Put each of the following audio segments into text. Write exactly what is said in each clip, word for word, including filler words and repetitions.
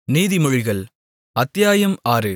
நீதிமொழிகள் அத்தியாயம் ஆறு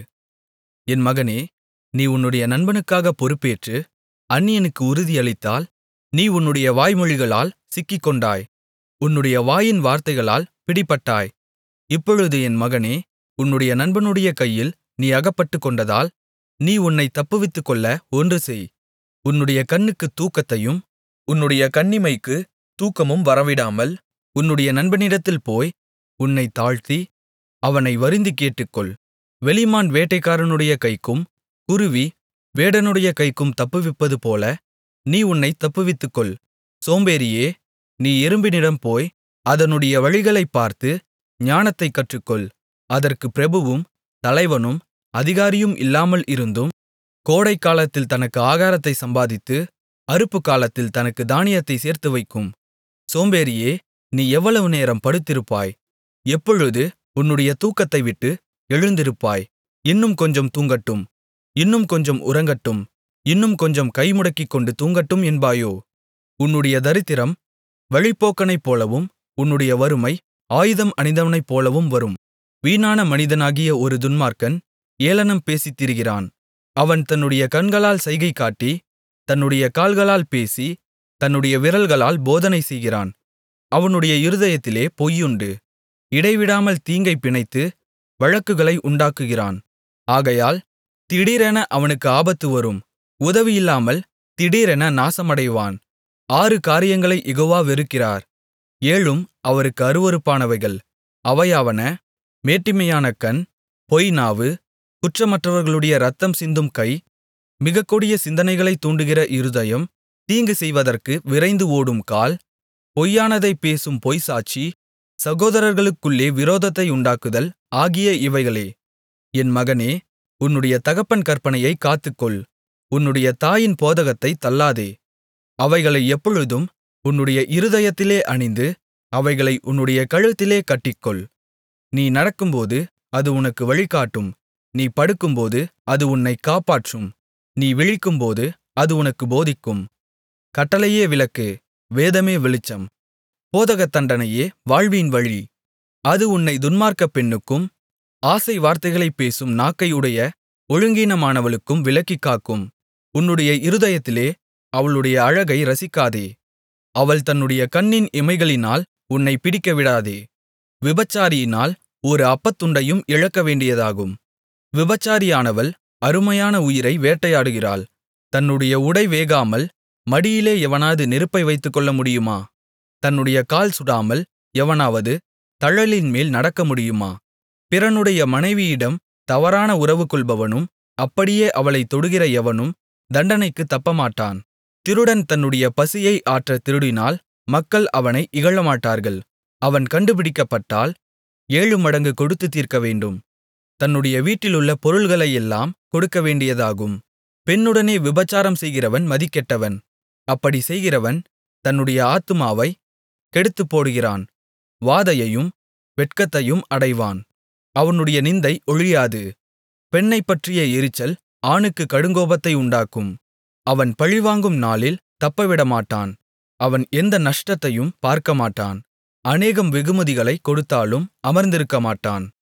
என் மகனே, நீ உன்னுடைய நண்பனுக்காகப் பொறுப்பேற்று அந்நியனுக்கு உறுதியளித்தால், நீ உன்னுடைய வாய்மொழிகளால் சிக்கிக்கொண்டாய், உன்னுடைய வாயின் வார்த்தைகளால் பிடிபட்டாய். இப்பொழுது என் மகனே, உன்னுடைய நண்பனுடைய கையில் நீ அகப்பட்டுக்கொண்டதால், நீ உன்னைத் தப்புவித்துக்கொள்ள ஒன்று செய். உன்னுடைய கண்ணுக்குத் தூக்கத்தையும் உன்னுடைய கண்ணிமைக்குத் தூக்கமும் வரவிடாமல், உன்னுடைய நண்பனிடத்தில் போய் உன்னைத் தாழ்த்தி அவனை வருந்திக் கேட்டுக்கொள். வெளிமான் வேட்டைக்காரனுடைய கைக்கும் குருவி வேடனுடைய கைக்கும் தப்புவிப்பதுபோல நீ உன்னைத் தப்புவித்துக்கொள். சோம்பேறியே, நீ எறும்பினிடம் போய் அதனுடைய வழிகளைப் பார்த்து ஞானத்தைக் கற்றுக்கொள். அதற்குப் பிரபுவும் தலைவனும் அதிகாரியும் இல்லாமல் இருந்தும், கோடைக்காலத்தில் தனக்கு ஆகாரத்தைச் சம்பாதித்து அறுப்புக்காலத்தில் தனக்குத் தானியத்தைச் சேர்த்துவைக்கும். சோம்பேறியே, நீ எவ்வளவு நேரம் படுத்திருப்பாய்? எப்பொழுது உன்னுடைய தூக்கத்தைவிட்டு எழுந்திருப்பாய்? இன்னும் கொஞ்சம் தூங்கட்டும், இன்னும் கொஞ்சம் உறங்கட்டும், இன்னும் கொஞ்சம் கைமுடக்கிக்கொண்டு தூங்கட்டும் என்பாயோ? உன்னுடைய தரித்திரம் வழிப்போக்கனைப்போலவும் உன்னுடைய வறுமை ஆயுதம் அணிந்தவனைப்போலவும் வரும். வீணான மனிதனாகிய ஒரு துன்மார்க்கன் ஏளனம் பேசித் திரிகிறான். அவன் தன்னுடைய கண்களால் சைகை காட்டி, தன்னுடைய கால்களால் பேசி, தன்னுடைய விரல்களால் போதனை செய்கிறான். அவனுடைய இருதயத்திலே பொய்யுண்டு. இடைவிடாமல் தீங்கைப் பிணைத்து வழக்குகளை உண்டாக்குகிறான். ஆகையால் திடீரென அவனுக்கு ஆபத்து வரும். உதவியில்லாமல் திடீரென நாசமடைவான். ஆறு காரியங்களைக் யெகோவா வெறுக்கிறார், ஏழும் அவருக்கு அருவருப்பானவைகள். அவையாவன: மேட்டிமையான கண், பொய் நாவு, குற்றமற்றவர்களுடைய இரத்தம் சிந்தும் கை, மிகக் கொடிய சிந்தனைகளைத் தூண்டுகிற இருதயம், தீங்கு செய்வதற்கு விரைந்து ஓடும் கால், பொய்யானதைப் பேசும் பொய்ச்சாட்சி, சகோதரர்களுக்குள்ளே விரோதத்தை உண்டாக்குதல் ஆகிய இவைகளே. என் மகனே, உன்னுடைய தகப்பன் கற்பனையைக் காத்துக்கொள். உன்னுடைய தாயின் போதகத்தைத் தள்ளாதே. அவைகளை எப்பொழுதும் உன்னுடைய இருதயத்திலே அணிந்து, அவைகளை உன்னுடைய கழுத்திலே கட்டிக்கொள். நீ நடக்கும்போது அது உனக்கு வழிகாட்டும். நீ படுக்கும்போது அது உன்னைக் காப்பாற்றும். நீ விழிக்கும்போது அது உனக்குப் போதிக்கும். கட்டளையே விளக்கு, வேதமே வெளிச்சம். போதகத்தண்டனையே வாழ்வின் வழி. அது உன்னை துன்மார்க்கப் பெண்ணுக்கும் ஆசை வார்த்தைகளைப் பேசும் நாக்கை உடைய ஒழுங்கீனமானவளுக்கும் விலக்கிக் காக்கும். உன்னுடைய இருதயத்திலே அவளுடைய அழகை ரசிக்காதே. அவள் தன்னுடைய கண்ணின் இமைகளினால் உன்னைப் பிடிக்கவிடாதே. விபச்சாரியினால் ஒரு அப்பத்துண்டையும் இழக்கவேண்டியதாகும். விபச்சாரியானவள் அருமையான உயிரை வேட்டையாடுகிறாள். தன்னுடைய உடை வேகாமல் மடியிலே எவனாவது நெருப்பை வைத்துக்கொள்ள முடியுமா? தன்னுடைய கால் சுடாமல் எவனாவது தழலின்மேல் நடக்க முடியுமா? பிறனுடைய மனைவியிடம் தவறான உறவு கொள்பவனும் அப்படியே அவளைத் தொடுகிற எவனும் தண்டனைக்குத் தப்பமாட்டான். திருடன் தன்னுடைய பசியை ஆற்றத் திருடினால் மக்கள் அவனை இகழமாட்டார்கள். அவன் கண்டுபிடிக்கப்பட்டால் ஏழு மடங்கு கொடுத்துத் தீர்க்கவேண்டும். தன்னுடைய வீட்டிலுள்ள பொருள்களையெல்லாம் கொடுக்கவேண்டியதாகும். பெண்ணுடனே விபசாரம் செய்கிறவன் மதிகெட்டவன். அப்படி செய்கிறவன் தன்னுடைய ஆத்துமாவை கெடுத்துப்போடுகிறான். வாதையையும் வெட்கத்தையும் அடைவான். அவனுடைய நிந்தை ஒழியாது. பெண்ணைப்பற்றிய எரிச்சல் ஆணுக்குக் கடுங்கோபத்தை உண்டாக்கும். அவன் பழிவாங்கும் நாளில் தப்பவிடமாட்டான். அவன் எந்த நஷ்டத்தையும் பார்க்கமாட்டான். அநேகம் வெகுமதிகளைக் கொடுத்தாலும் அமர்ந்திருக்கமாட்டான்.